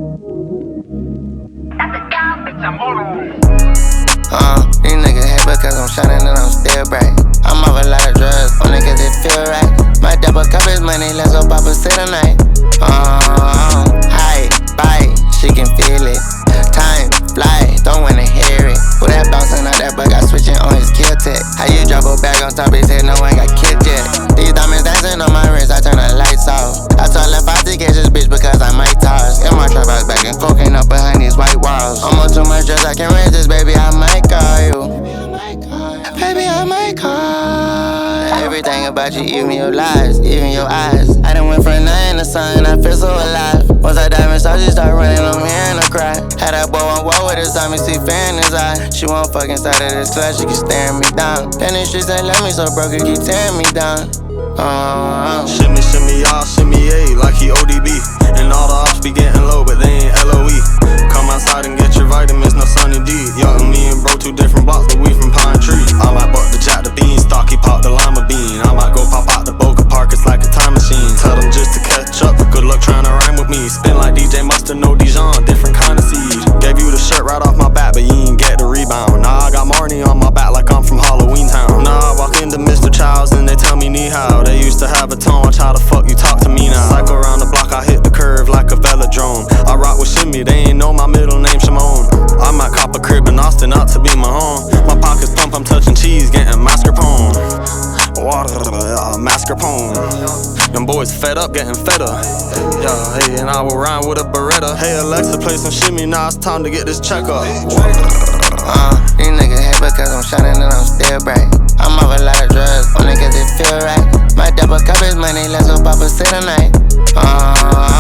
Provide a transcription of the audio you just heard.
These niggas hate because I'm shining and I'm still bright. I'm off a lot of drugs, only cause it feel right. My double cup is money, let's go pop a sit tonight. High, bite, she can feel it. Time, fly, don't wanna hear it. With that bouncing out that bug, I switching on his kill tech. How you drop a bag on top of his head, no one got killed yet. These diamonds dancing on my wrist, I turn the lights off. I told left out to catch this bitch because I might toss. In my trap house back and cocaine up behind these white walls. I'm on too much drugs, I can't raise this, baby, I might call you. Baby, I might call. Everything about you, even your lies, even your eyes. I done went from nothing to something, I feel so alive. Once I dive inside, she start running, I'm hearing her cry. Had that boy on wall with his eye, me see fear in his eye. She won't fuck inside of this class, she keep staring me down. Then the streets ain't let me, so broke, it keep tearing me down. Shimmy, shimmy, y'all, shimmy, yay, like he ODB. And all the ops be getting low, but they ain't LOE. Come outside and get your vitamins, no sunny D. Yo, me and bro, 2 different blocks, but we from Pine Tree. I might buck the jack, the beanstalk, he pop the lima bean. I might go pop out the Boca Park, it's like a time machine. Tell them just to catch up, good luck trying to rhyme with me. Spin like DJ Mustard, no Dijon, different kind of seed. Gave you the shirt right off my back, but you ain't get the rebound. Nah, I got Marnie on my back like I'm from Halloween Town. Nah, I walk into Mr. Childs and they tell me ni hao. They used to have a tone, watch how the fuck you talk to me now. Cycle around the block, I hit the curve like a velodrome. I rock with Shimmy, they ain't know my middle name Shimon. I might cop a crib in Austin out to be my home. My pockets pump, I'm touching cheese, getting mascarpone. Water, mascarpone. Them boys fed up, getting fed up. Yeah, hey, and I will rhyme with a Beretta. Hey Alexa, play some shimmy, now it's time to get this check up. These niggas hate because I'm shining and I'm still bright. I'm off a lot of drugs, only cause it feel right. My double cup is money, let's go pop a sit tonight.